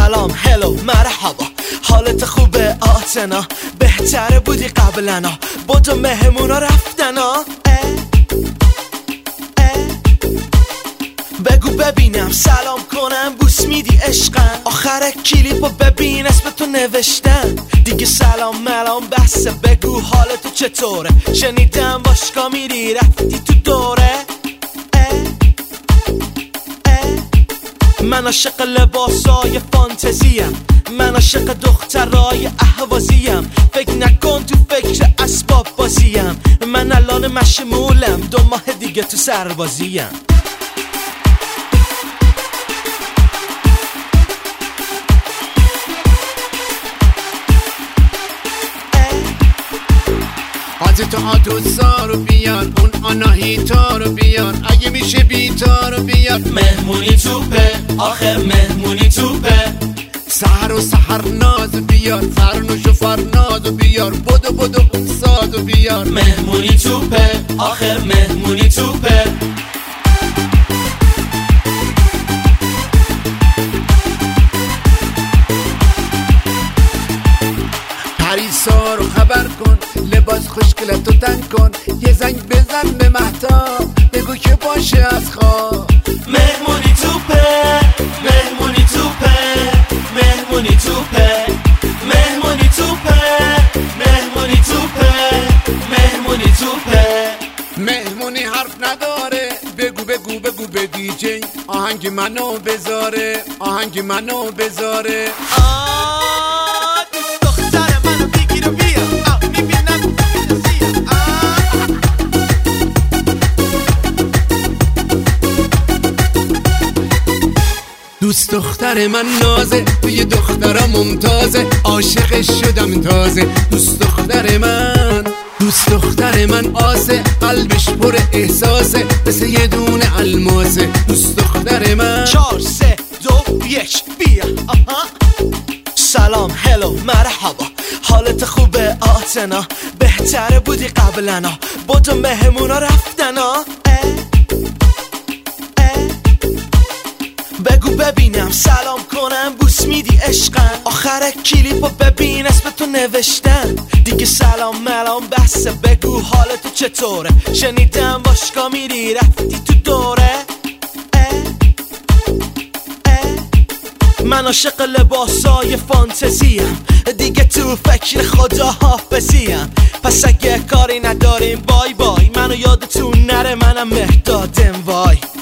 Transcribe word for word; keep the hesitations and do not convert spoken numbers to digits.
سلام هلو مرحبا، حالت خوبه آتنا؟ بهتره بودی قبلنا، بودو مهمونا رفتنا. اه اه بگو ببینم، سلام کنم، بوس میدی عشقم. آخر کلیپو ببین اسم تو نوشتم دیگه. سلام ملام بسه، بگو حالتو چطوره؟ شنیدم باشگاه میری رفتی تو دوره. من عاشق لباسای فانتزیم، من عاشق دخترای اهوازیم. فکر نکن تو فکر اسباب بازیم، من الان مشمولم، دو ماه دیگه تو سربازیم. حاضر تو آدوسا رو بیار، اون آناهیتا رو بیار، اگه میشه بیتا رو بیار. مهمونی توپه، آخه مهمونی توپه. سحر و سحر ناز بیار، فرنوش و فرناز بیار، بدو بدو اون ساز بیار. مهمونی توپه، آخه مهمونی توپه. پریسا رو خبر کن، لباس خوشگلتو تن کن، یه زنگ بزن به مهتاب، بگو که باشه از خواب. مهمونی توپه، مهمونی توپه، مهمونی توپه، مهمونی توپه، مهمونی توپه، مهمونی توپه. مهمونی حرف نداره، بگو بگو بگو به دیجی آهنگ منو بذاره، آهنگ منو بذاره. آه دوست دختر منو بگیر و بیا، آه میبینم دوست دختر من نازه، توی دخترم ممتازه، عاشقش شدم تازه. دوست دختر من، دوست دختر من آسه، قلبش پر احساسه، مثل یه دونه الماسه. دوست دختر من. چار سه دو یک بیا. آها سلام هلو مرحبا، حالت خوبه آتنا؟ بهتره بودی قبلنا، بودو مهمونا رفتنا. اه بگو ببینم، سلام کنم، بوس میدی عشقم. آخر کلیپو ببین اسم تو نوشتم دیگه. سلام ملام بسه، بگو حالتو چطوره؟ شنیدم باشگاه میری رفتی تو دوره. اه اه من عاشق لباسای فانتزیم، دیگه تو فکر خدا حافظیم. پس اگه کاری نداریم بای بای، منو یادتون نره، منم مهدادم وای.